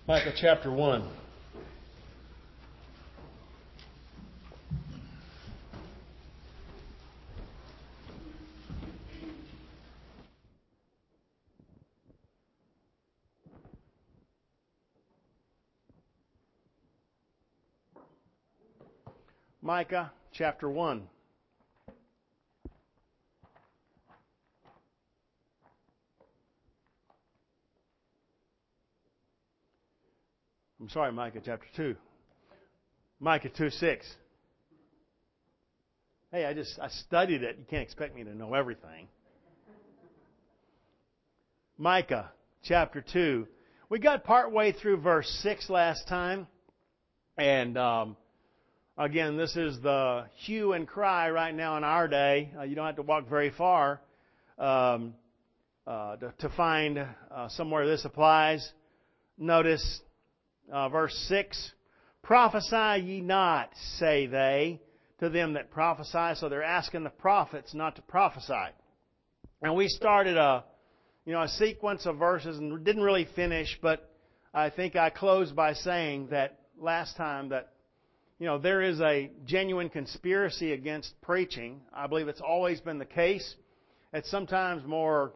Micah chapter 1. Micah chapter 1. I'm sorry, Micah chapter 2. Micah 2:6. Hey, I studied it. You can't expect me to know everything. Micah chapter 2. We got partway through verse 6 last time. And again, this is the hue and cry right now in our day. You don't have to walk very far to find somewhere this applies. Notice verse 6. Prophesy ye not, say they, to them that prophesy. So they're asking the prophets not to prophesy. And we started a sequence of verses and didn't really finish, but I think I closed by saying that last time that there is a genuine conspiracy against preaching. I believe it's always been the case. It's sometimes more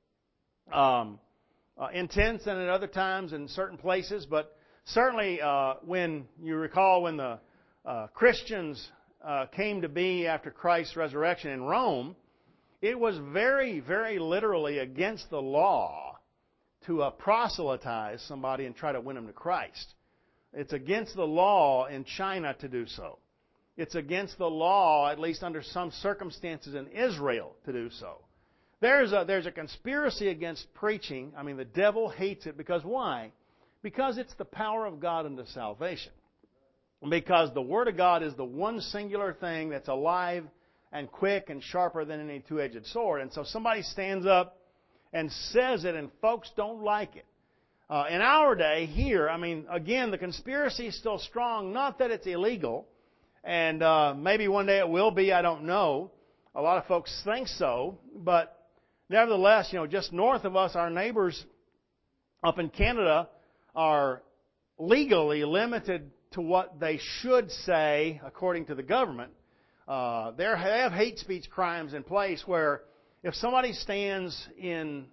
intense than at other times in certain places, but certainly when you recall when the Christians came to be after Christ's resurrection in Rome, it was very, very literally against the law to proselytize somebody and try to win them to Christ. It's against the law in China to do so. It's against the law, at least under some circumstances in Israel, to do so. There's a conspiracy against preaching. I mean, the devil hates it because why? Because it's the power of God unto salvation. Because the Word of God is the one singular thing that's alive and quick and sharper than any two-edged sword. And so somebody stands up and says it, and folks don't like it. In our day here, I mean, again, the conspiracy is still strong. Not that it's illegal, and maybe one day it will be, I don't know. A lot of folks think so, but nevertheless, just north of us, our neighbors up in Canada are legally limited to what they should say according to the government. They have hate speech crimes in place where if somebody stands in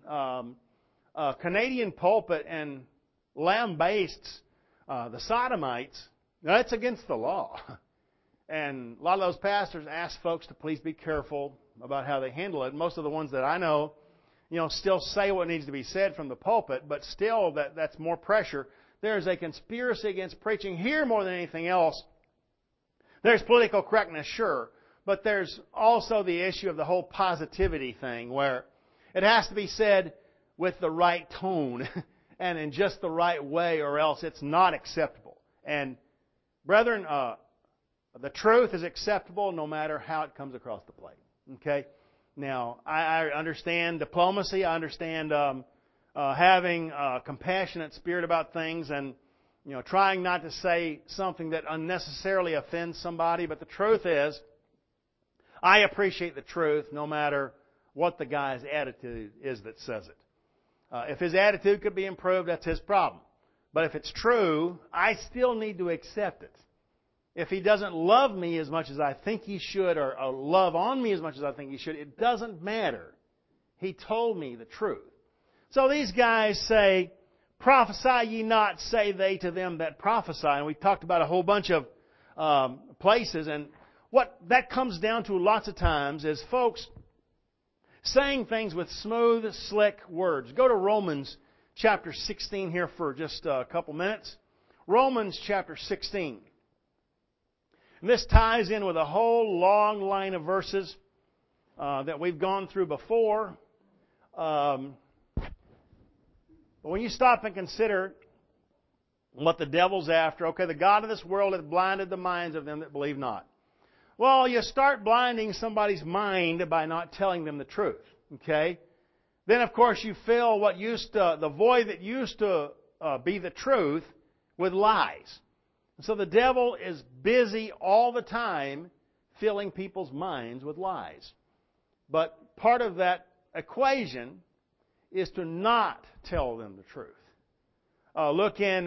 a Canadian pulpit and lambastes the sodomites, that's against the law. And a lot of those pastors ask folks to please be careful about how they handle it. Most of the ones that I know, still say what needs to be said from the pulpit, but still that's more pressure. There's a conspiracy against preaching here more than anything else. There's political correctness, sure, but there's also the issue of the whole positivity thing where it has to be said with the right tone and in just the right way, or else it's not acceptable. And brethren, the truth is acceptable no matter how it comes across the plate. Okay? Now, I understand diplomacy. I understand having a compassionate spirit about things and trying not to say something that unnecessarily offends somebody. But the truth is, I appreciate the truth no matter what the guy's attitude is that says it. If his attitude could be improved, that's his problem. But if it's true, I still need to accept it. If he doesn't love me as much as I think he should, or love on me as much as I think he should, it doesn't matter. He told me the truth. So these guys say, prophesy ye not, say they to them that prophesy. And we talked about a whole bunch of places. And what that comes down to lots of times is folks saying things with smooth, slick words. Go to Romans chapter 16 here for just a couple minutes. Romans chapter 16. And this ties in with a whole long line of verses that we've gone through before. But when you stop and consider what the devil's after, okay, the God of this world hath blinded the minds of them that believe not. Well, you start blinding somebody's mind by not telling them the truth, okay? Then, of course, you fill the void that used to be the truth with lies. And so the devil is busy all the time filling people's minds with lies. But part of that equation is to not tell them the truth. Look in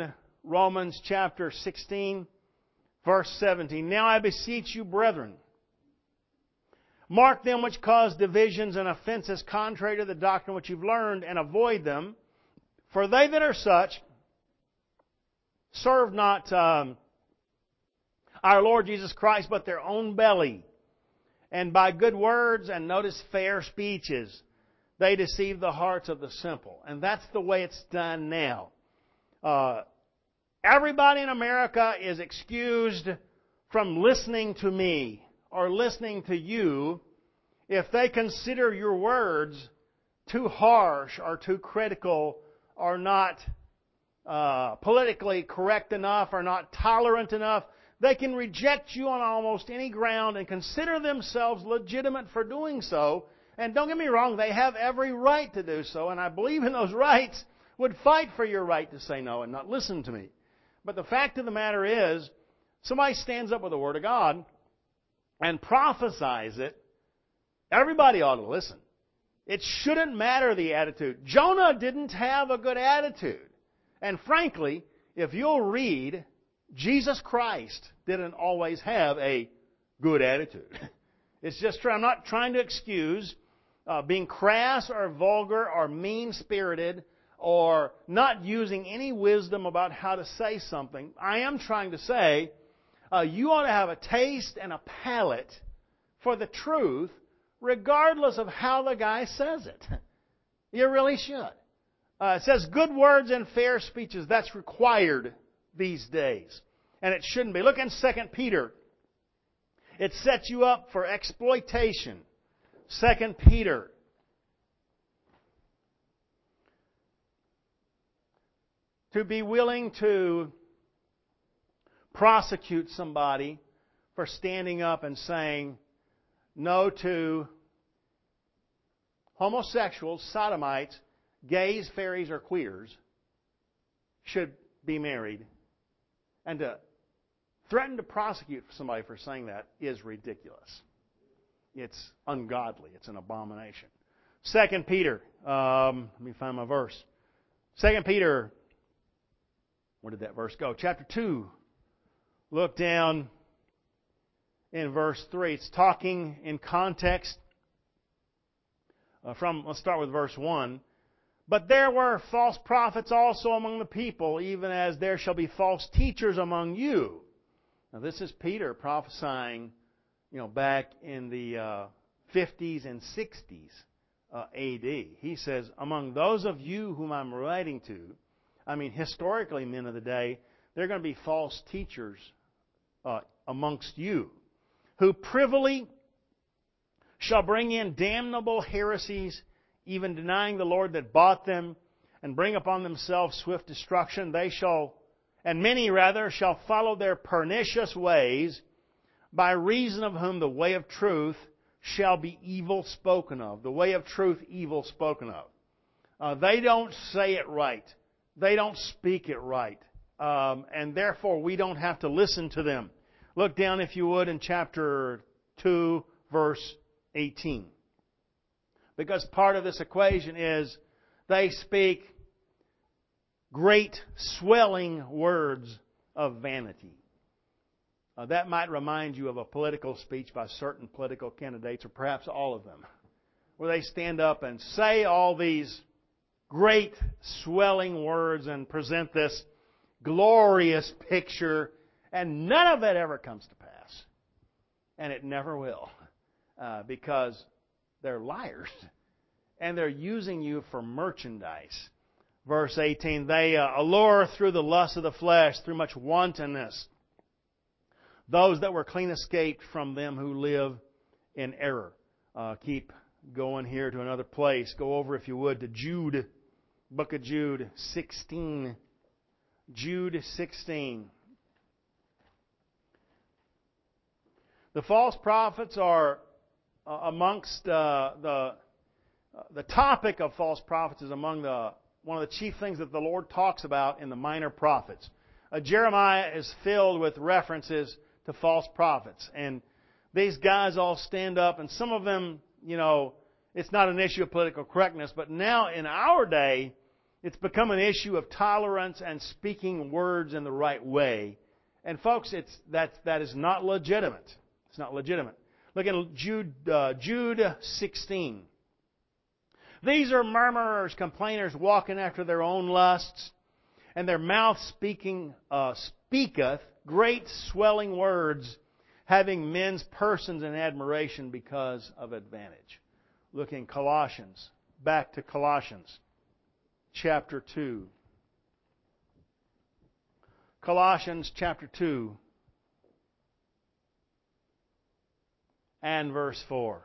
Romans chapter 16, verse 17. Now I beseech you, brethren, mark them which cause divisions and offenses contrary to the doctrine which you've learned, and avoid them. For they that are such serve not our Lord Jesus Christ, but their own belly. And by good words, and notice fair speeches, they deceive the hearts of the simple. And that's the way it's done now. Everybody in America is excused from listening to me or listening to you if they consider your words too harsh or too critical or not politically correct enough or not tolerant enough. They can reject you on almost any ground and consider themselves legitimate for doing so. And don't get me wrong, they have every right to do so, and I believe in those rights, would fight for your right to say no and not listen to me. But the fact of the matter is, somebody stands up with the Word of God and prophesies it, everybody ought to listen. It shouldn't matter the attitude. Jonah didn't have a good attitude. And frankly, if you'll read, Jesus Christ didn't always have a good attitude. It's just true. I'm not trying to excuse being crass or vulgar or mean-spirited or not using any wisdom about how to say something. I am trying to say you ought to have a taste and a palate for the truth regardless of how the guy says it. You really should. It says good words and fair speeches. That's required these days. And it shouldn't be. Look in 2 Peter. It sets you up for exploitation. 2 Peter. To be willing to prosecute somebody for standing up and saying no to homosexuals, sodomites, gays, fairies, or queers should be married. And to threaten to prosecute somebody for saying that is ridiculous. It's ungodly. It's an abomination. 2 Peter. Let me find my verse. 2 Peter. Where did that verse go? Chapter 2. Look down in verse 3. It's talking in context let's start with verse 1. But there were false prophets also among the people, even as there shall be false teachers among you. Now this is Peter prophesying, back in the 50s and 60s A.D. He says, among those of you whom I'm writing to, historically men of the day, there are going to be false teachers amongst you, who privily shall bring in damnable heresies, even denying the Lord that bought them, and bring upon themselves swift destruction. Many shall follow their pernicious ways, by reason of whom the way of truth shall be evil spoken of. The way of truth, evil spoken of. They don't say it right. They don't speak it right. And therefore we don't have to listen to them. Look down, if you would, in chapter 2, verse 18. Because part of this equation is they speak great swelling words of vanity. That might remind you of a political speech by certain political candidates, or perhaps all of them, where they stand up and say all these great swelling words and present this glorious picture, and none of it ever comes to pass. And it never will. Because they're liars. And they're using you for merchandise. Verse 18, they allure through the lust of the flesh, through much wantonness, those that were clean escaped from them who live in error. Keep going here to another place. Go over, if you would, to Jude. Book of Jude 16. Jude 16. The false prophets are amongst the topic of false prophets is among one of the chief things that the Lord talks about in the minor prophets. Jeremiah is filled with references to false prophets. And these guys all stand up, and some of them, it's not an issue of political correctness, but now in our day, It's become an issue of tolerance and speaking words in the right way. And folks, that is not legitimate. It's not legitimate. Look at Jude 16. These are murmurers, complainers, walking after their own lusts, and their mouth speaketh great swelling words, having men's persons in admiration because of advantage. Look in Colossians. Back to Colossians chapter 2. Colossians chapter 2 and verse 4.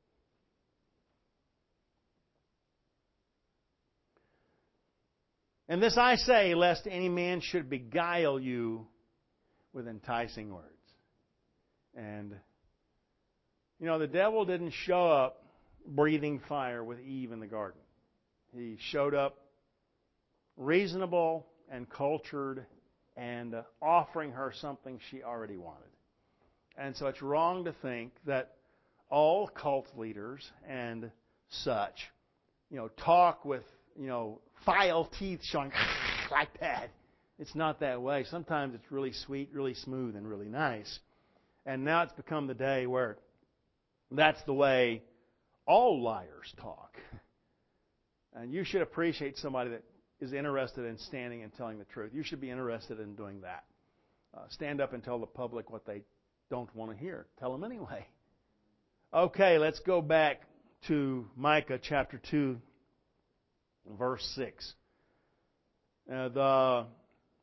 And this I say, lest any man should beguile you with enticing words. And, the devil didn't show up breathing fire with Eve in the garden. He showed up reasonable and cultured and offering her something she already wanted. And so it's wrong to think that all cult leaders and such, talk with, file teeth showing like that. It's not that way. Sometimes it's really sweet, really smooth, and really nice. And now it's become the day where that's the way all liars talk. And you should appreciate somebody that is interested in standing and telling the truth. You should be interested in doing that. Stand up and tell the public what they don't want to hear. Tell them anyway. Okay, let's go back to Micah chapter 2, verse 6. The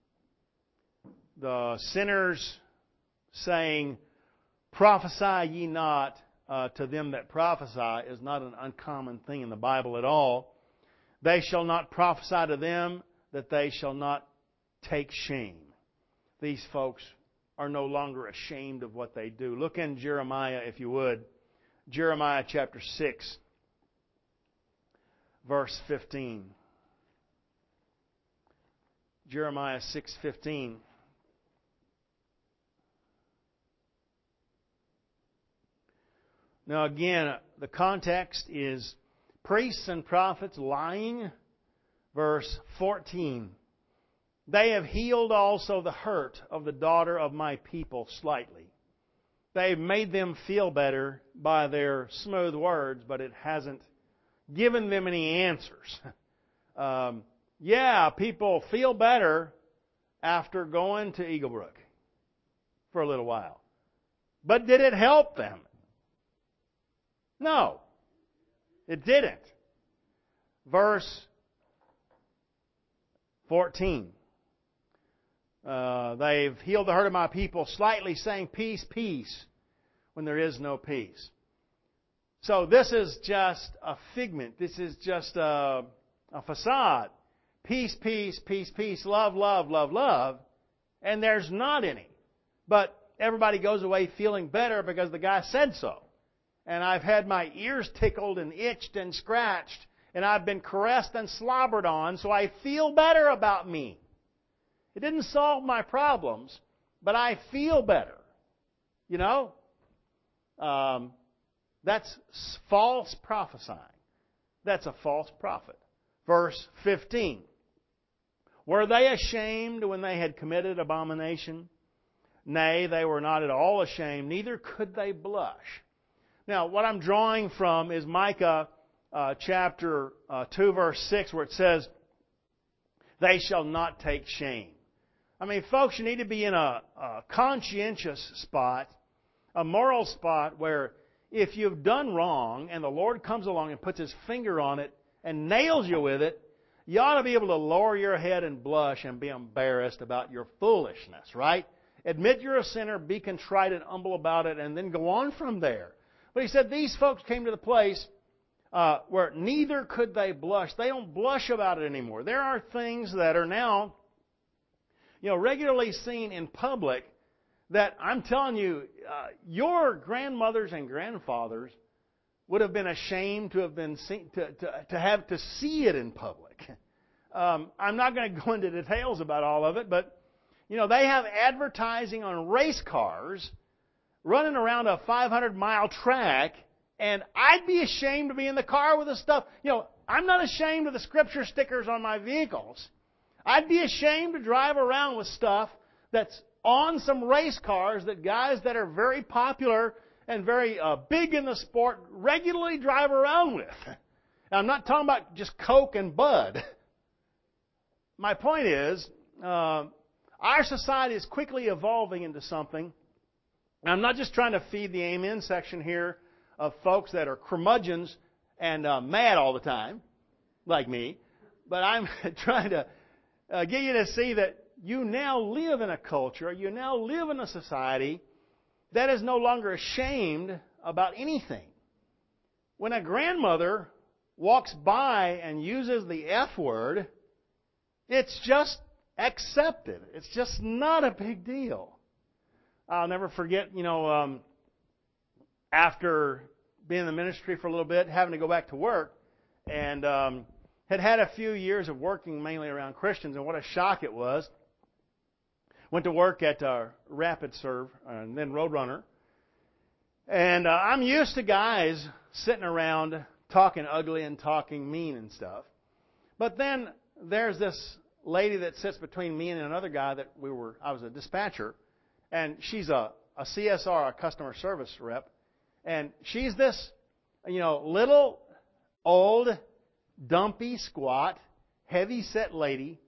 sinners saying, prophesy ye not to them that prophesy is not an uncommon thing in the Bible at all. They shall not prophesy to them that they shall not take shame. These folks are no longer ashamed of what they do. Look in Jeremiah, if you would. Jeremiah chapter 6, verse 15. Jeremiah 6:15. Now again, the context is priests and prophets lying. Verse 14. They have healed also the hurt of the daughter of my people slightly. They've made them feel better by their smooth words, but it hasn't given them any answers. People feel better after going to Eagle Brook for a little while. But did it help them? No, it didn't. Verse 14. They've healed the hurt of my people slightly, saying, peace, peace, when there is no peace. So this is just a figment. This is just a facade. Peace, peace, peace, peace, love, love, love, love. And there's not any. But everybody goes away feeling better because the guy said so. And I've had my ears tickled and itched and scratched. And I've been caressed and slobbered on, so I feel better about me. It didn't solve my problems, but I feel better. That's false prophesying. That's a false prophet. Verse 15. Were they ashamed when they had committed abomination? Nay, they were not at all ashamed, neither could they blush. Now, what I'm drawing from is Micah chapter 2, verse 6, where it says, they shall not take shame. I mean, folks, you need to be in a conscientious spot, a moral spot, where if you've done wrong and the Lord comes along and puts His finger on it and nails you with it, you ought to be able to lower your head and blush and be embarrassed about your foolishness, right? Admit you're a sinner, be contrite and humble about it, and then go on from there. But he said these folks came to the place where neither could they blush. They don't blush about it anymore. There are things that are now, regularly seen in public that I'm telling you, your grandmothers and grandfathers would have been ashamed to have been seen, to have to see it in public. I'm not going to go into details about all of it, but they have advertising on race cars running around a 500-mile track, And I'd be ashamed to be in the car with this stuff. I'm not ashamed of the Scripture stickers on my vehicles. I'd be ashamed to drive around with stuff that's on some race cars that guys that are very popular and very big in the sport regularly drive around with. Now, I'm not talking about just Coke and Bud. My point is, our society is quickly evolving into something. And I'm not just trying to feed the amen section here of folks that are curmudgeons and mad all the time, like me, but I'm trying to get you to see that you now live in a culture, you now live in a society that is no longer ashamed about anything. When a grandmother walks by and uses the F word, it's just accepted. It's just not a big deal. I'll never forget, after being in the ministry for a little bit, having to go back to work, and had a few years of working mainly around Christians, and what a shock it was. Went to work at Rapid Serve and then Roadrunner. And I'm used to guys sitting around talking ugly and talking mean and stuff. But then there's this lady that sits between me and another guy that I was a dispatcher. And she's a CSR, a customer service rep. And she's this, little, old, dumpy, squat, heavy-set lady.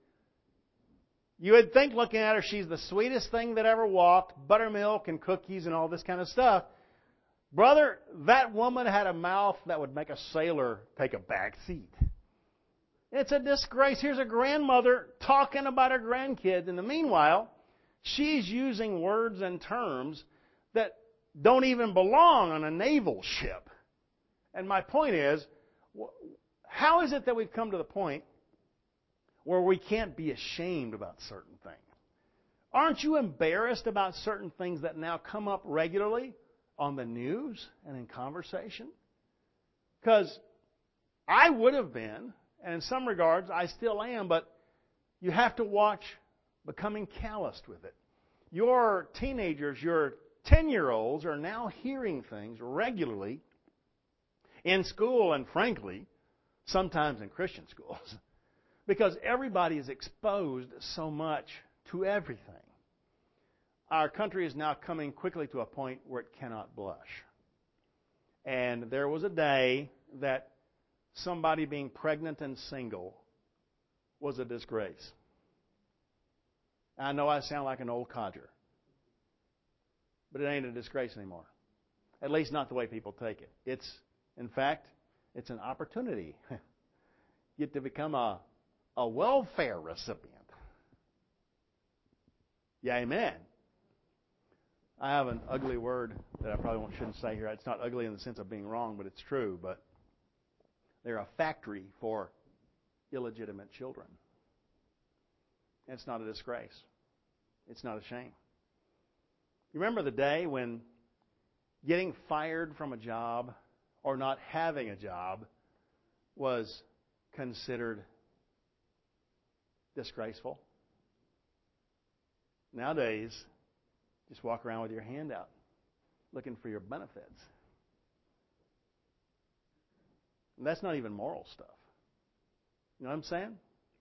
You would think, looking at her, she's the sweetest thing that ever walked, buttermilk and cookies and all this kind of stuff. Brother, that woman had a mouth that would make a sailor take a back seat. It's a disgrace. Here's a grandmother talking about her grandkids. In the meanwhile, she's using words and terms that don't even belong on a naval ship. And my point is, how is it that we've come to the point where we can't be ashamed about certain things? Aren't you embarrassed about certain things that now come up regularly on the news and in conversation? Because I would have been, and in some regards I still am, but you have to watch becoming calloused with it. Your teenagers, your 10-year-olds are now hearing things regularly in school and, frankly, sometimes in Christian schools, because everybody is exposed so much to everything. Our country is now coming quickly to a point where it cannot blush. And there was a day that somebody being pregnant and single was a disgrace. I know I sound like an old codger, but it ain't a disgrace anymore. At least not the way people take it. In fact, it's an opportunity. You get to become a welfare recipient. Yeah, amen. I have an ugly word that I probably shouldn't say here. It's not ugly in the sense of being wrong, but it's true. But they're a factory for illegitimate children. And it's not a disgrace. It's not a shame. You remember the day when getting fired from a job or not having a job was considered disgraceful? Nowadays, just walk around with your hand out looking for your benefits. And that's not even moral stuff. You know what I'm saying?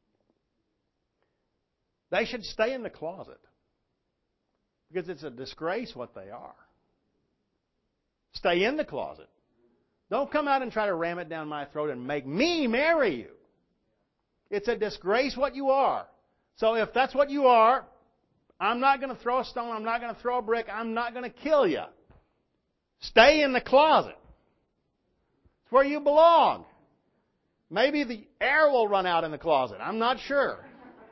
They should stay in the closet because it's a disgrace what they are. Stay in the closet. Don't come out and try to ram it down my throat and make me marry you. It's a disgrace what you are. So if that's what you are, I'm not going to throw a stone. I'm not going to throw a brick. I'm not going to kill you. Stay in the closet. It's where you belong. Maybe the air will run out in the closet. I'm not sure.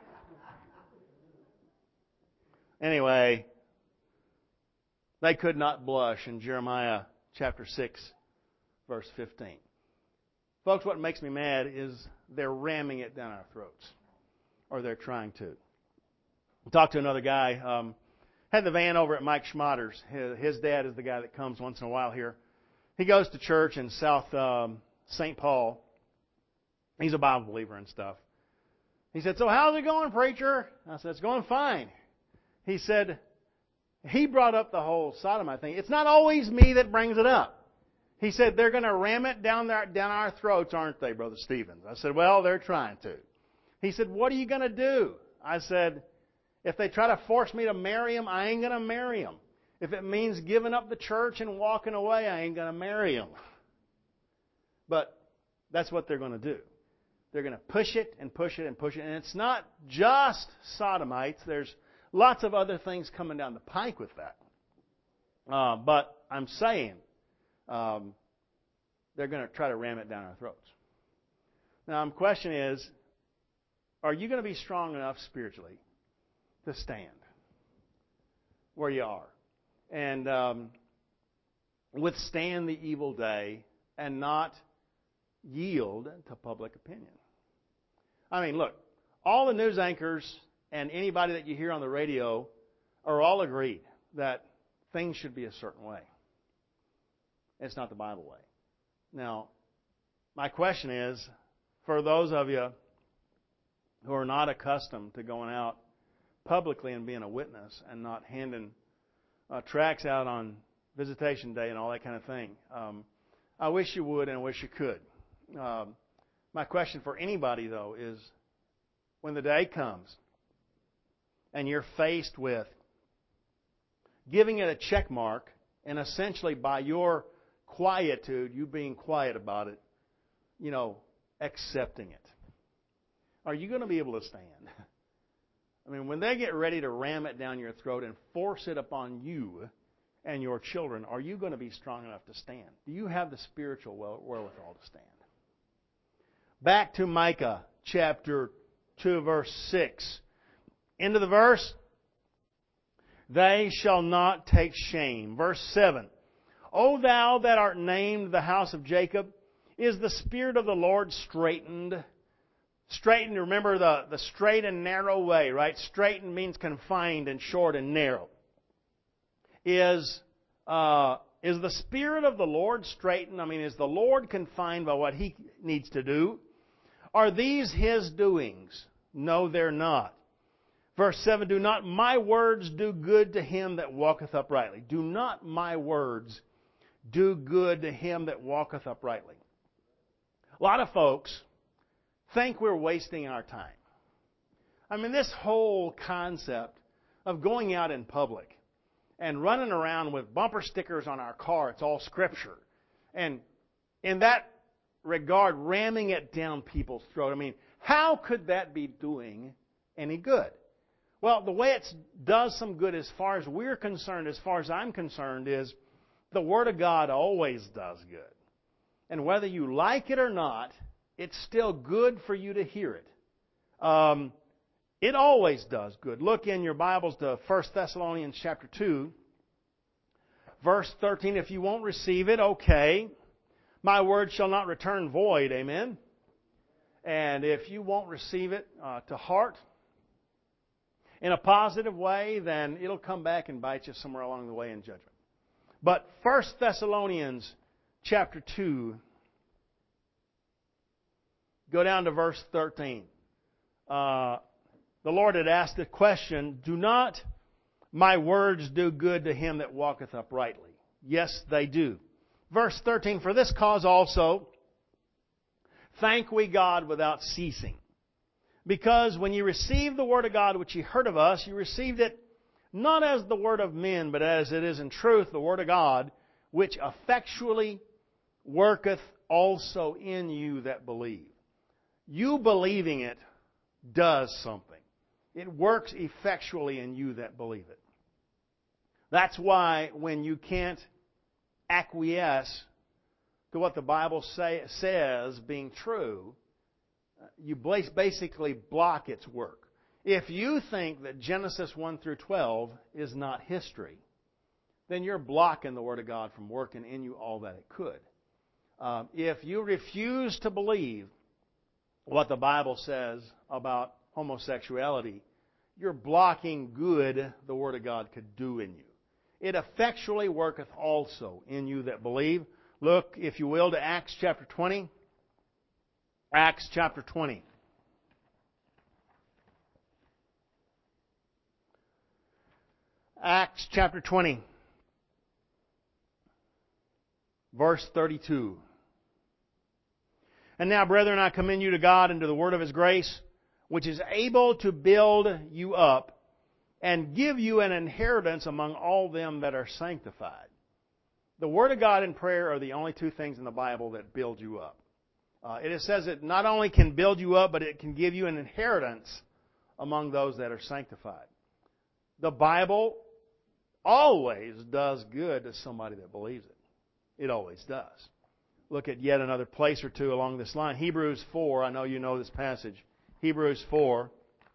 Anyway, they could not blush in Jeremiah chapter 6, verse 15. Folks, what makes me mad is they're ramming it down our throats. Or they're trying to. I talked to another guy. Had the van over at Mike Schmatter's. His dad is the guy that comes once in a while here. He goes to church in South St. Paul. He's a Bible believer and stuff. He said, "So how's it going, preacher?" I said, "It's going fine." He said, he brought up the whole sodomite thing. It's not always me that brings it up. He said, they're going to ram it down our throats, aren't they, Brother Stevens? I said, well, they're trying to. He said, what are you going to do? I said, if they try to force me to marry them, I ain't going to marry them. If it means giving up the church and walking away, I ain't going to marry them. But that's what they're going to do. They're going to push it and push it and push it. And it's not just sodomites. There's lots of other things coming down the pike with that. But I'm saying they're going to try to ram it down our throats. Now, the question is, are you going to be strong enough spiritually to stand where you are and withstand the evil day and not yield to public opinion? I mean, look, all the news anchors and anybody that you hear on the radio are all agreed that things should be a certain way. It's not the Bible way. Now, my question is, for those of you who are not accustomed to going out publicly and being a witness and not handing tracts out on visitation day and all that kind of thing, I wish you would and I wish you could. My question for anybody, though, is when the day comes and you're faced with giving it a check mark and essentially by your quietude, you being quiet about it, accepting it, are you going to be able to stand? I mean, when they get ready to ram it down your throat and force it upon you and your children, are you going to be strong enough to stand? Do you have the spiritual wherewithal to stand? Back to Micah chapter 2, verse 6. End of the verse. They shall not take shame. Verse 7. O thou that art named the house of Jacob, is the Spirit of the Lord straitened? Straightened, remember the straight and narrow way, right? Straightened means confined and short and narrow. Is the Spirit of the Lord straitened? I mean, is the Lord confined by what He needs to do? Are these His doings? No, they're not. Verse 7, do not my words do good to him that walketh uprightly? Do not my words do good to him that walketh uprightly? A lot of folks think we're wasting our time. I mean, this whole concept of going out in public and running around with bumper stickers on our car, it's all Scripture. And in that regard, ramming it down people's throat. I mean, how could that be doing any good? Well, the way it does some good as far as we're concerned, as far as I'm concerned, is the Word of God always does good. And whether you like it or not, it's still good for you to hear it. It always does good. Look in your Bibles to 1 Thessalonians chapter 2, verse 13. If you won't receive it, okay. My word shall not return void, amen? And if you won't receive it to heart in a positive way, then it'll come back and bite you somewhere along the way in judgment. But 1 Thessalonians chapter 2, go down to verse 13. The Lord had asked the question, do not my words do good to him that walketh uprightly? Yes, they do. Verse 13, for this cause also thank we God without ceasing. Because when you received the word of God which ye heard of us, you received it not as the word of men, but as it is in truth the word of God, which effectually worketh also in you that believe. You believing it does something. It works effectually in you that believe it. That's why when you can't acquiesce to what the Bible says being true, you basically block its work. If you think that Genesis 1 through 12 is not history, then you're blocking the Word of God from working in you all that it could. If you refuse to believe what the Bible says about homosexuality, you're blocking good the Word of God could do in you. It effectually worketh also in you that believe. Look, if you will, to Acts chapter 20. Acts chapter 20. Acts chapter 20. verse 32. And now, brethren, I commend you to God and to the word of His grace, which is able to build you up and give you an inheritance among all them that are sanctified. The Word of God and prayer are the only two things in the Bible that build you up. It says it not only can build you up, but it can give you an inheritance among those that are sanctified. The Bible always does good to somebody that believes it. It always does. Look at yet another place or two along this line. Hebrews 4, I know you know this passage. Hebrews 4.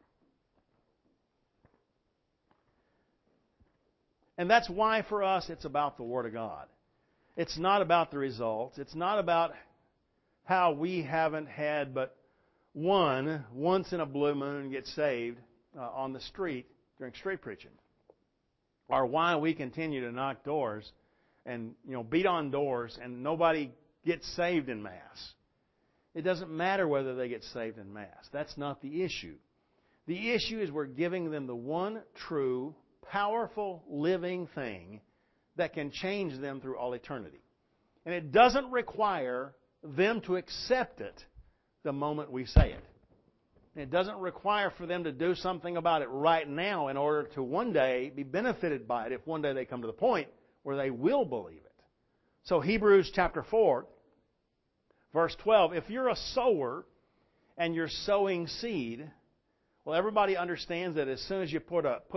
And that's why for us it's about the Word of God. It's not about the results. It's not about how we haven't had but one, once in a blue moon, get saved on the street during street preaching. Or why we continue to knock doors and beat on doors and nobody gets saved en masse. It doesn't matter whether they get saved en masse. That's not the issue. The issue is we're giving them the one true, powerful, living thing that can change them through all eternity. And it doesn't require them to accept it the moment we say it. It doesn't require for them to do something about it right now in order to one day be benefited by it if one day they come to the point where they will believe it. So Hebrews chapter 4, verse 12, if you're a sower and you're sowing seed, well, everybody understands that as soon as you put a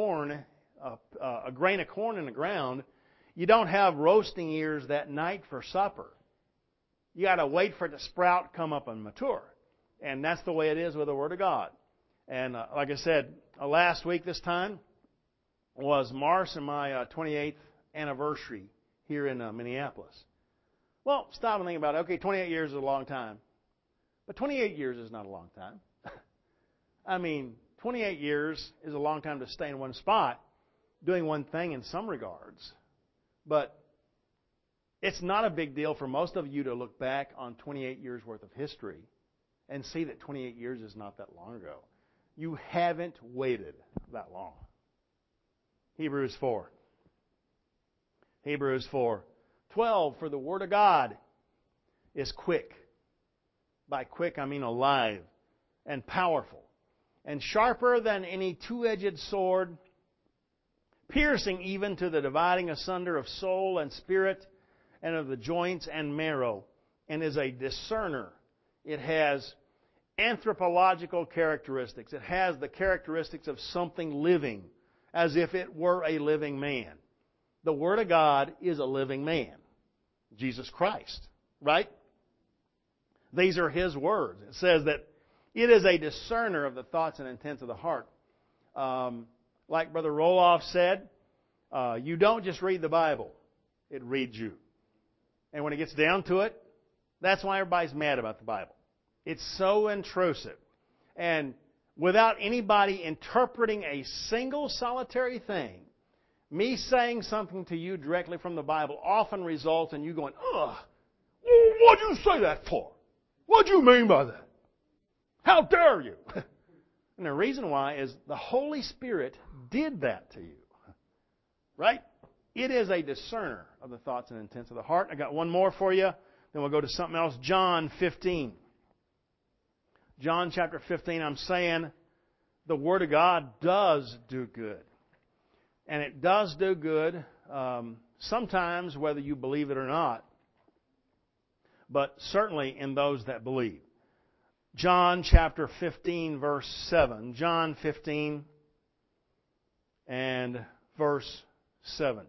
grain of corn in the ground, you don't have roasting ears that night for supper. You got to wait for it to sprout, come up, and mature. And that's the way it is with the Word of God. And like I said, last week this time was Mars and my 28th anniversary here in Minneapolis. Well, stop and think about it. Okay, 28 years is a long time. But 28 years is not a long time. I mean, 28 years is a long time to stay in one spot, doing one thing in some regards. But it's not a big deal for most of you to look back on 28 years' worth of history and see that 28 years is not that long ago. You haven't waited that long. Hebrews 4. Hebrews 4. 12, for the Word of God is quick. By quick, I mean alive and powerful and sharper than any two-edged sword, piercing even to the dividing asunder of soul and spirit and of the joints and marrow, and is a discerner. It has anthropological characteristics. It has the characteristics of something living, as if it were a living man. The Word of God is a living man. Jesus Christ, right? These are His words. It says that it is a discerner of the thoughts and intents of the heart. Like Brother Roloff said, you don't just read the Bible, it reads you. And when it gets down to it, that's why everybody's mad about the Bible. It's so intrusive. And without anybody interpreting a single solitary thing, me saying something to you directly from the Bible often results in you going, ugh, what'd you say that for? What do you mean by that? How dare you? And the reason why is the Holy Spirit did that to you. Right? It is a discerner of the thoughts and intents of the heart. I got one more for you. Then we'll go to something else. John 15. John chapter 15, I'm saying the Word of God does do good. And it does do good sometimes whether you believe it or not. But certainly in those that believe. John chapter 15, verse 7. John 15 and verse 7.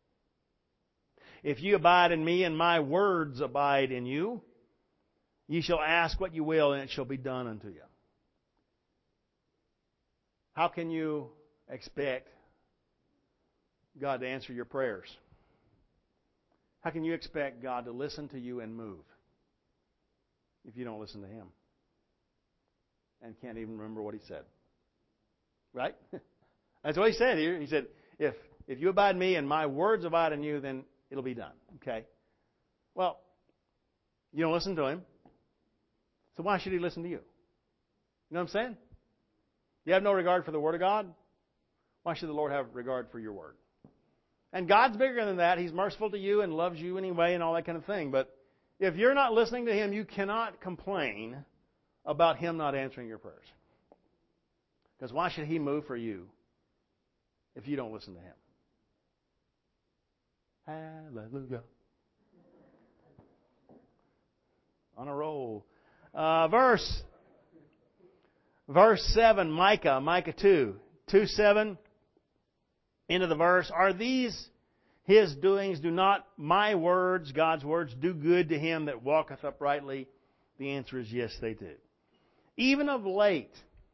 If you abide in me and my words abide in you, ye shall ask what you will and it shall be done unto you. How can you expect God to answer your prayers? How can you expect God to listen to you and move if you don't listen to Him? And can't even remember what He said. Right? That's what He said here. He said, if you abide in me and my words abide in you, then it'll be done. Okay? Well, you don't listen to Him. So why should He listen to you? You know what I'm saying? You have no regard for the Word of God? Why should the Lord have regard for your word? And God's bigger than that. He's merciful to you and loves you anyway and all that kind of thing. But if you're not listening to Him, you cannot complain about Him not answering your prayers. Because why should He move for you if you don't listen to Him? Hallelujah. On a roll. Verse 7, Micah 2:7. Into the verse. Are these His doings? Do not my words, God's words, do good to him that walketh uprightly? The answer is yes, they do. Even of late,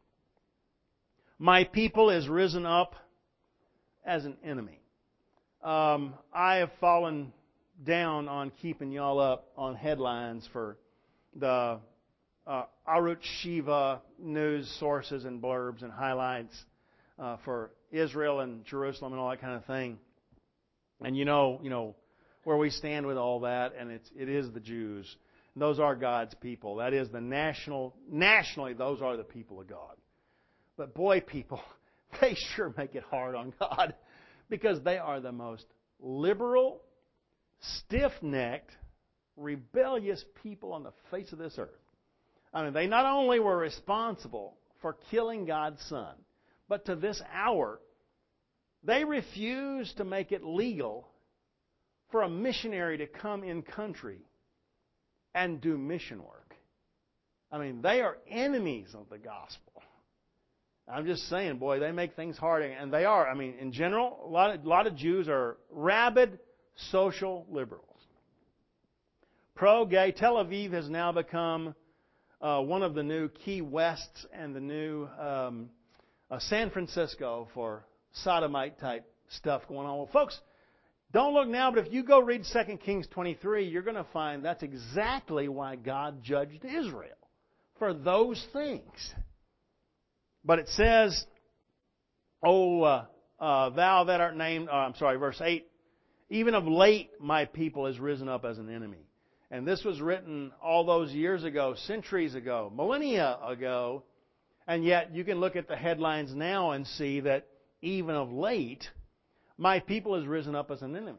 my people is risen up as an enemy. I have fallen down on keeping y'all up on headlines for the Arutz Shiva news sources and blurbs and highlights for Israel and Jerusalem and all that kind of thing. And you know where we stand with all that, and it is the Jews. And those are God's people. That is nationally, those are the people of God. But boy, people, they sure make it hard on God because they are the most liberal, stiff-necked, rebellious people on the face of this earth. I mean, they not only were responsible for killing God's Son, but to this hour, they refuse to make it legal for a missionary to come in country and do mission work. I mean, they are enemies of the gospel. I'm just saying, boy, they make things hard, and they are. I mean, in general, a lot of Jews are rabid social liberals. Pro-gay. Tel Aviv has now become one of the new Key Wests and the new San Francisco for sodomite-type stuff going on. Well, folks, don't look now, but if you go read 2 Kings 23, you're going to find that's exactly why God judged Israel, for those things. But it says, thou that art named, verse 8, even of late my people is risen up as an enemy. And this was written all those years ago, centuries ago, millennia ago, and yet you can look at the headlines now and see that even of late, my people is risen up as an enemy.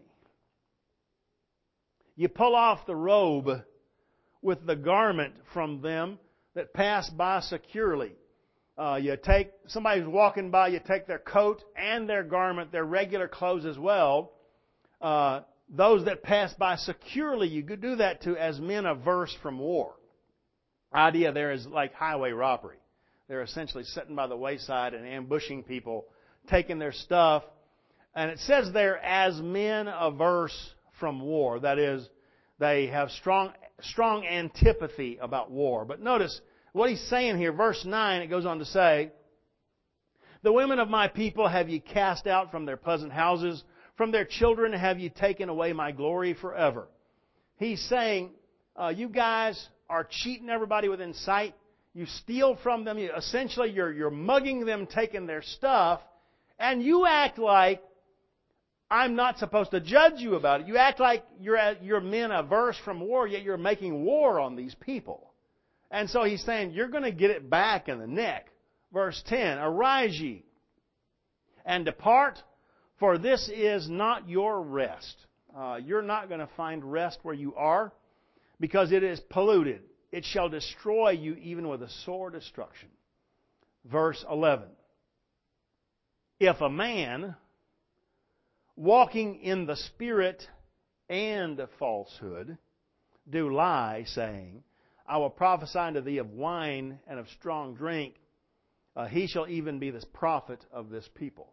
You pull off the robe with the garment from them that pass by securely. Somebody's walking by, you take their coat and their garment, their regular clothes as well. Those that pass by securely, you could do that to as men averse from war. Idea there is like highway robbery. They're essentially sitting by the wayside and ambushing people, taking their stuff. And it says there, as men averse from war. That is, they have strong antipathy about war. But notice what he's saying here, verse 9, it goes on to say, the women of my people have ye cast out from their pleasant houses. From their children have you taken away my glory forever. He's saying, you guys are cheating everybody within sight. You steal from them. Essentially, you're mugging them, taking their stuff. And you act like I'm not supposed to judge you about it. You act like you're men averse from war, yet you're making war on these people. And so he's saying, you're going to get it back in the neck. Verse 10, arise ye and depart, for this is not your rest. You're not going to find rest where you are, because it is polluted. It shall destroy you even with a sore destruction. Verse 11. If a man walking in the Spirit and falsehood do lie, saying, I will prophesy unto thee of wine and of strong drink, he shall even be this prophet of this people.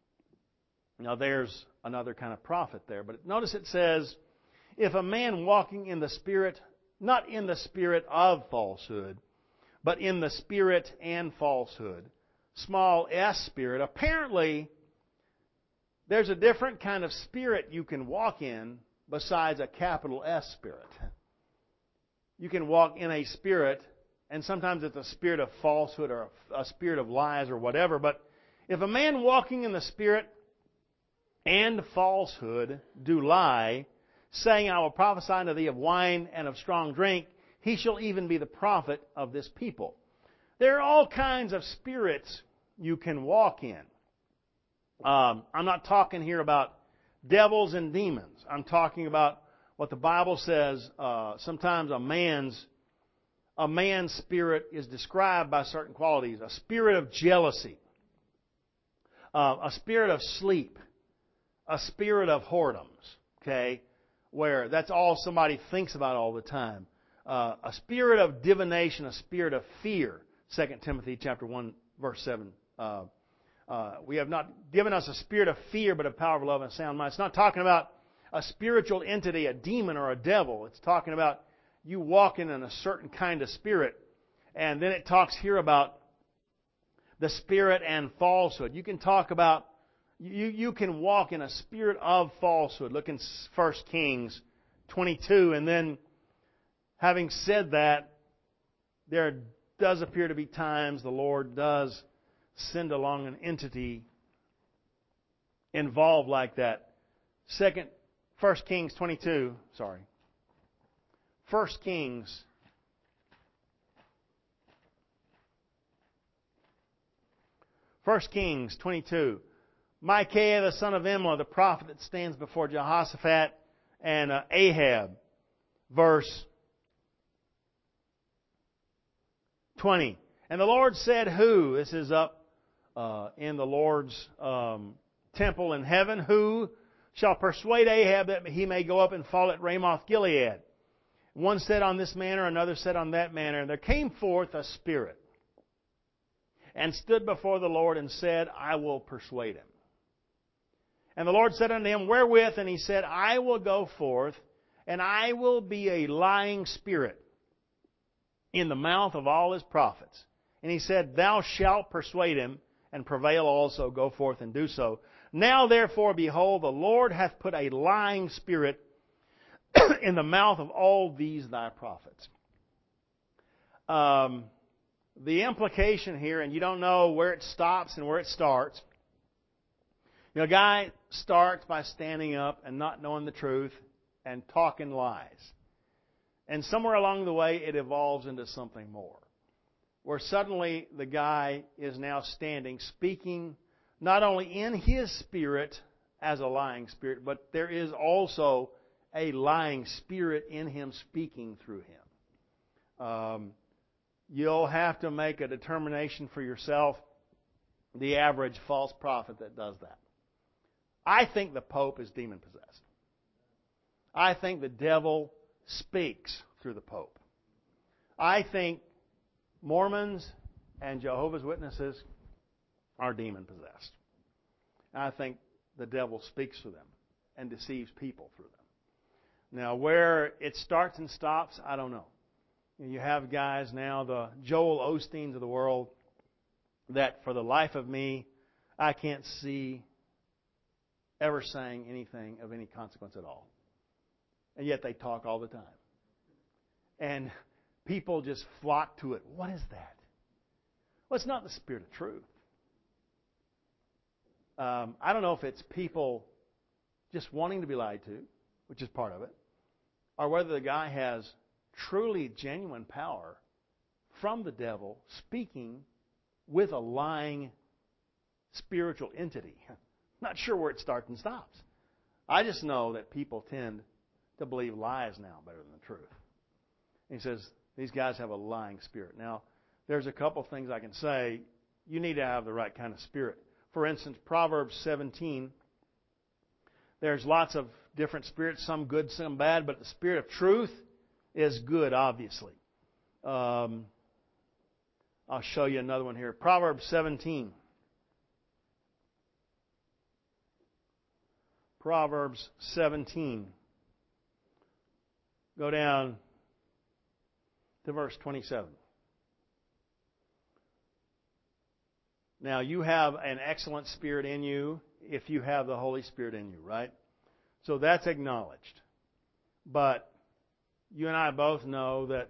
Now there's another kind of prophet there, but notice it says, if a man walking in the Spirit, not in the spirit of falsehood, but in the Spirit and falsehood, small s spirit, apparently there's a different kind of spirit you can walk in besides a capital S spirit. You can walk in a spirit, and sometimes it's a spirit of falsehood or a spirit of lies or whatever, but if a man walking in the Spirit and falsehood do lie, saying, I will prophesy unto thee of wine and of strong drink, he shall even be the prophet of this people. There are all kinds of spirits you can walk in. I'm not talking here about devils and demons. I'm talking about what the Bible says. Sometimes a man's spirit is described by certain qualities. A spirit of jealousy, a spirit of sleep, a spirit of whoredoms. Okay, where that's all somebody thinks about all the time. A spirit of divination, a spirit of fear. 2 Timothy chapter 1, verse 7. We have not given us a spirit of fear, but of power, of love, and a sound mind. It's not talking about a spiritual entity, a demon or a devil. It's talking about you walking in a certain kind of spirit. And then it talks here about the spirit and falsehood. You can talk about, you can walk in a spirit of falsehood. Look in 1 Kings 22. And then, having said that, there does appear to be times the Lord does send along an entity involved like that. 1 Kings 22, sorry. 1 Kings 22. Micaiah the son of Imlah, the prophet that stands before Jehoshaphat and Ahab. Verse 20. And the Lord said, who? This is up in the Lord's temple in heaven. Who shall persuade Ahab that he may go up and fall at Ramoth Gilead? One said on this manner, another said on that manner. And there came forth a spirit and stood before the Lord and said, I will persuade him. And the Lord said unto him, wherewith? And he said, I will go forth, and I will be a lying spirit in the mouth of all his prophets. And he said, thou shalt persuade him, and prevail also, go forth and do so. Now therefore, behold, the Lord hath put a lying spirit in the mouth of all these thy prophets. The implication here, and you don't know where it stops and where it starts. You know, a guy starts by standing up and not knowing the truth and talking lies. And somewhere along the way, it evolves into something more. Where suddenly the guy is now standing, speaking not only in his spirit as a lying spirit, but there is also a lying spirit in him speaking through him. You'll have to make a determination for yourself, the average false prophet that does that. I think the Pope is demon-possessed. I think the devil speaks through the Pope. I think Mormons and Jehovah's Witnesses are demon-possessed. I think the devil speaks through them and deceives people through them. Now, where it starts and stops, I don't know. You have guys now, the Joel Osteens of the world, that for the life of me, I can't see ever saying anything of any consequence at all. And yet they talk all the time. And people just flock to it. What is that? Well, it's not the spirit of truth. I don't know if it's people just wanting to be lied to, which is part of it, or whether the guy has truly genuine power from the devil speaking with a lying spiritual entity. Not sure where it starts and stops. I just know that people tend to believe lies now better than the truth. And he says, these guys have a lying spirit. Now, there's a couple things I can say. You need to have the right kind of spirit. For instance, Proverbs 17, there's lots of different spirits, some good, some bad, but the spirit of truth is good, obviously. I'll show you another one here. Proverbs 17. Proverbs 17. Go down to verse 27. Now, you have an excellent spirit in you if you have the Holy Spirit in you, right? So that's acknowledged. But you and I both know that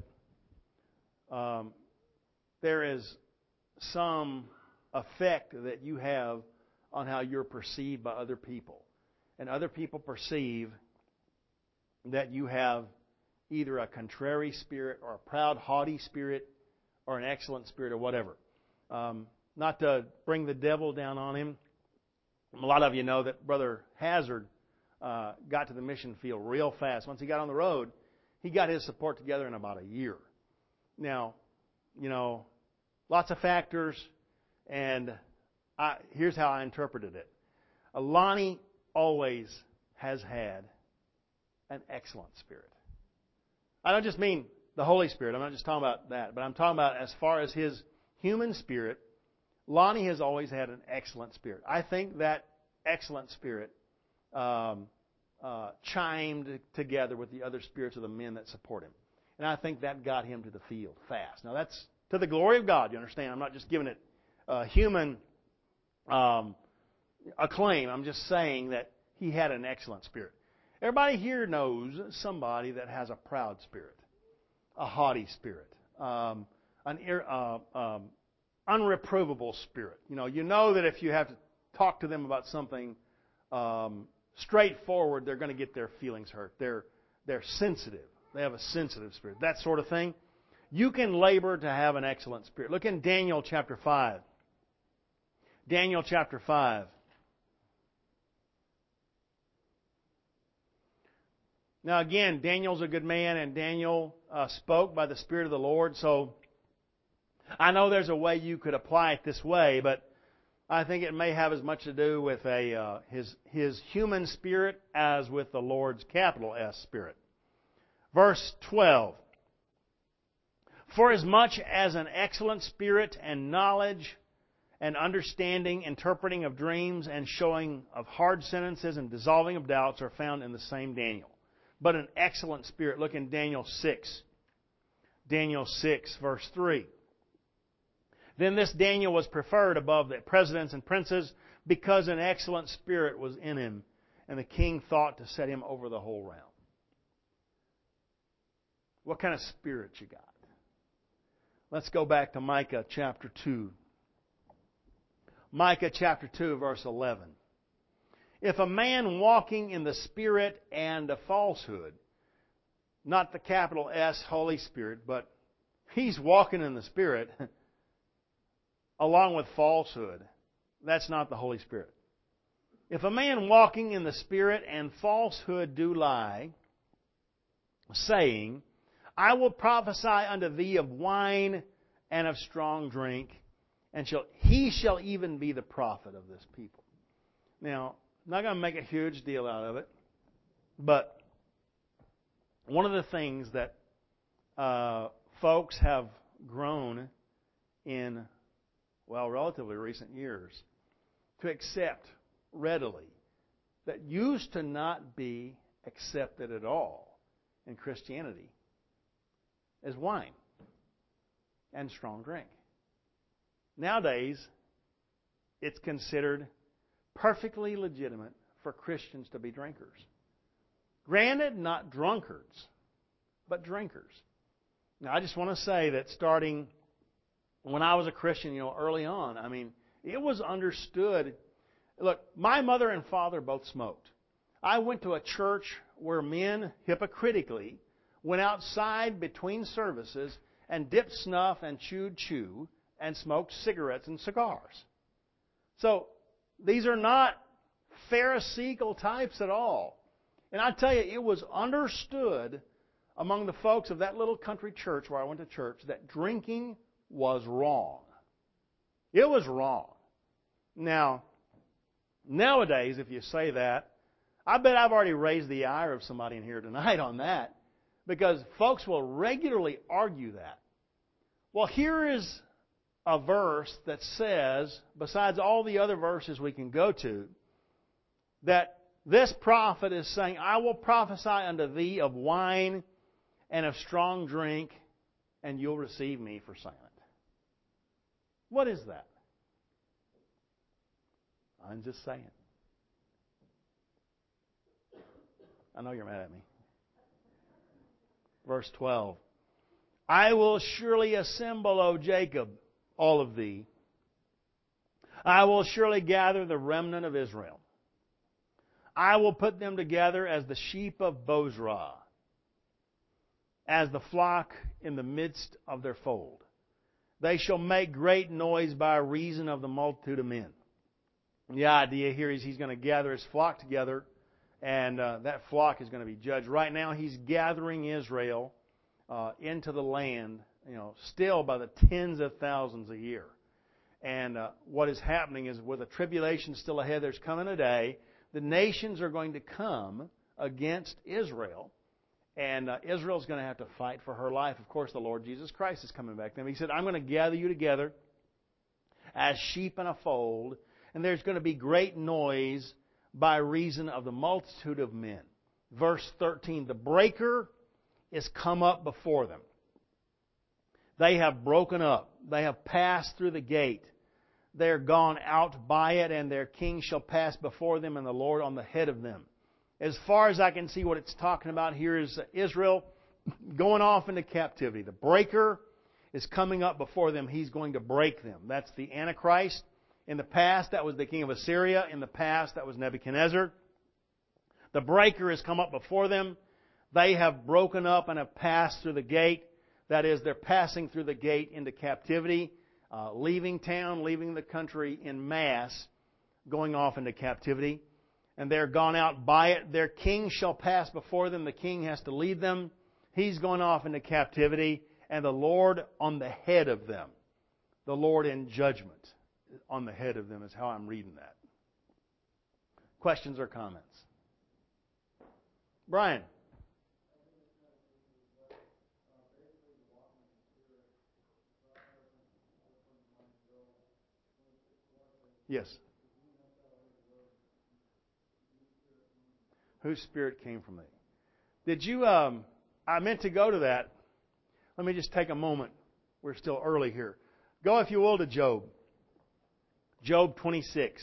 there is some effect that you have on how you're perceived by other people. And other people perceive that you have either a contrary spirit or a proud, haughty spirit or an excellent spirit or whatever. Not to bring the devil down on him. A lot of you know that Brother Hazard got to the mission field real fast. Once he got on the road, he got his support together in about a year. Now, lots of factors, and here's how I interpreted it. Lonnie always has had an excellent spirit. I don't just mean the Holy Spirit. I'm not just talking about that, but I'm talking about as far as his human spirit. Lonnie has always had an excellent spirit. I think that excellent spirit chimed together with the other spirits of the men that support him. And I think that got him to the field fast. Now, that's to the glory of God, you understand? I'm not just giving it human acclaim. I'm just saying that he had an excellent spirit. Everybody here knows somebody that has a proud spirit, a haughty spirit, an unreprovable spirit. You know that if you have to talk to them about something straightforward, they're going to get their feelings hurt. They're sensitive. They have a sensitive spirit. That sort of thing. You can labor to have an excellent spirit. Look in Daniel chapter 5. Daniel chapter 5. Now again, Daniel's a good man, and Daniel spoke by the Spirit of the Lord. So I know there's a way you could apply it this way, but I think it may have as much to do with his human spirit as with the Lord's capital S spirit. Verse 12. For as much as an excellent spirit and knowledge and understanding, interpreting of dreams and showing of hard sentences and dissolving of doubts are found in the same Daniel. But an excellent spirit. Look in Daniel 6. Daniel 6, verse 3. Then this Daniel was preferred above the presidents and princes because an excellent spirit was in him, and the king thought to set him over the whole realm. What kind of spirit you got? Let's go back to Micah chapter 2. Micah chapter 2, verse 11. If a man walking in the Spirit and a falsehood, not the capital S Holy Spirit, but he's walking in the Spirit along with falsehood, that's not the Holy Spirit. If a man walking in the Spirit and falsehood do lie, saying, I will prophesy unto thee of wine and of strong drink, and he shall even be the prophet of this people. Now, I'm not going to make a huge deal out of it, but one of the things that folks have grown in, relatively recent years to accept readily that used to not be accepted at all in Christianity is wine and strong drink. Nowadays, it's considered perfectly legitimate for Christians to be drinkers. Granted, not drunkards, but drinkers. Now, I just want to say that starting when I was a Christian, early on, it was understood. Look, my mother and father both smoked. I went to a church where men hypocritically went outside between services and dipped snuff and chewed chew and smoked cigarettes and cigars. So, these are not Pharisaical types at all. And I tell you, it was understood among the folks of that little country church where I went to church that drinking was wrong. It was wrong. Now, nowadays, if you say that, I bet I've already raised the ire of somebody in here tonight on that, because folks will regularly argue that. Well, here is a verse that says, besides all the other verses we can go to, that this prophet is saying, I will prophesy unto thee of wine and of strong drink, and you'll receive me for silent. What is that? I'm just saying. I know you're mad at me. Verse 12. I will surely assemble, O Jacob, all of thee. I will surely gather the remnant of Israel. I will put them together as the sheep of Bozrah, as the flock in the midst of their fold. They shall make great noise by reason of the multitude of men. The idea here is he's going to gather his flock together And that flock is going to be judged. Right now, He's gathering Israel into the land, still by the tens of thousands a year. And what is happening is, with the tribulation still ahead, there's coming a day, the nations are going to come against Israel. And Israel's going to have to fight for her life. Of course, the Lord Jesus Christ is coming back to them. He said, I'm going to gather you together as sheep in a fold, and there's going to be great noise by reason of the multitude of men. Verse 13, the breaker is come up before them. They have broken up. They have passed through the gate. They are gone out by it, and their king shall pass before them, and the Lord on the head of them. As far as I can see, what it's talking about here is Israel going off into captivity. The breaker is coming up before them. He's going to break them. That's the Antichrist. In the past, that was the king of Assyria. In the past, that was Nebuchadnezzar. The breaker has come up before them. They have broken up and have passed through the gate. That is, they're passing through the gate into captivity, leaving town, leaving the country en masse, going off into captivity. And they're gone out by it. Their king shall pass before them. The king has to lead them. He's gone off into captivity. And the Lord on the head of them. The Lord in judgment on the head of them is how I'm reading that. Questions or comments? Brian. Yes. Whose spirit came from thee? Did you, I meant to go to that. Let me just take a moment. We're still early here. Go, if you will, to Job. Job 26.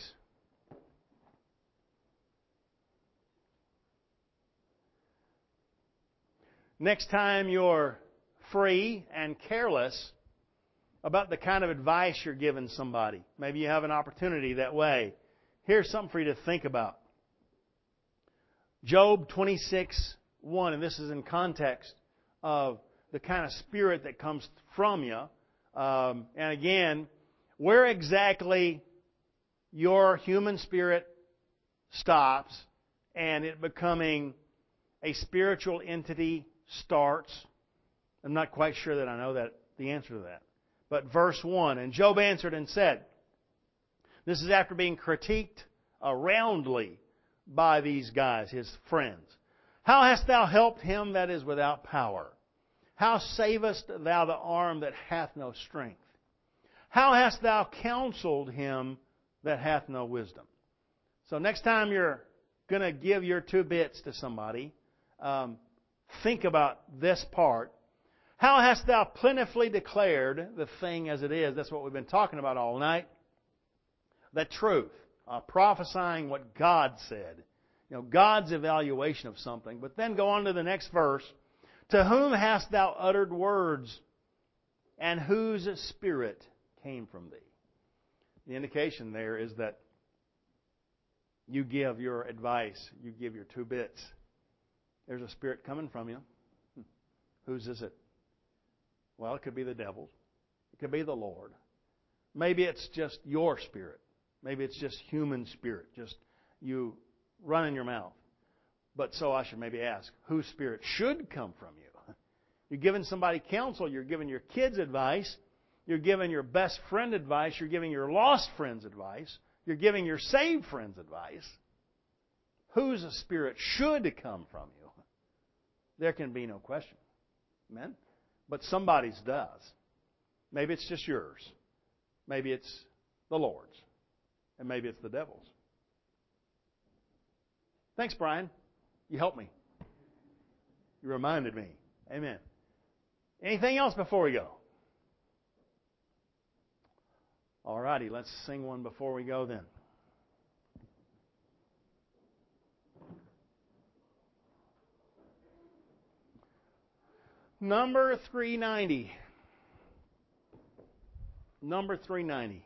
Next time you're free and careless about the kind of advice you're giving somebody, maybe you have an opportunity that way, here's something for you to think about. Job 26:1, and this is in context of the kind of spirit that comes from you. And again, where exactly your human spirit stops and it becoming a spiritual entity starts, I'm not quite sure that I know that the answer to that. But verse 1, and Job answered and said, this is after being critiqued roundly by these guys, his friends. How hast thou helped him that is without power? How savest thou the arm that hath no strength? How hast thou counseled him that hath no wisdom? So next time you're going to give your 2 bits to somebody, think about this part. How hast thou plentifully declared the thing as it is? That's what we've been talking about all night. The truth. Prophesying what God said. God's evaluation of something. But then go on to the next verse. To whom hast thou uttered words, and whose spirit came from thee? The indication there is that you give your advice, you give your 2 bits. There's a spirit coming from you. Whose is it? Well, it could be the devil's. It could be the Lord. Maybe it's just your spirit. Maybe it's just human spirit, just you running your mouth. But so I should maybe ask, whose spirit should come from you? You're giving somebody counsel. You're giving your kids advice. You're giving your best friend advice. You're giving your lost friends advice. You're giving your saved friends advice. Whose spirit should come from you? There can be no question. Amen? But somebody's does. Maybe it's just yours. Maybe it's the Lord's. And maybe it's the devil's. Thanks, Brian. You helped me. You reminded me. Amen. Anything else before we go? All righty, let's sing one before we go then. Number 390. Number 390.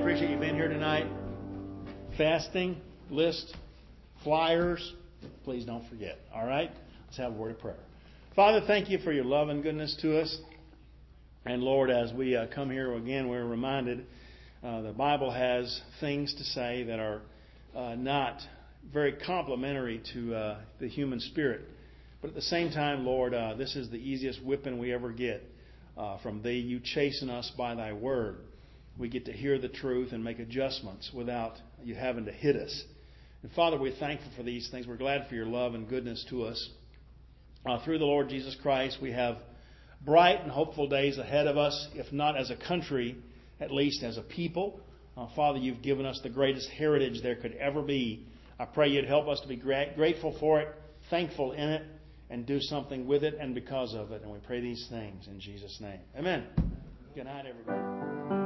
appreciate you being here tonight. Fasting, list, flyers, please don't forget. All right? Let's have a word of prayer. Father, thank you for your love and goodness to us. And Lord, as we come here again, we're reminded the Bible has things to say that are not very complimentary to the human spirit. But at the same time, Lord, this is the easiest whipping we ever get from Thee. You chasten us by Thy word. We get to hear the truth and make adjustments without you having to hit us. And Father, we're thankful for these things. We're glad for your love and goodness to us. Through the Lord Jesus Christ, we have bright and hopeful days ahead of us, if not as a country, at least as a people. Father, you've given us the greatest heritage there could ever be. I pray you'd help us to be grateful for it, thankful in it, and do something with it and because of it. And we pray these things in Jesus' name. Amen. Good night, everybody.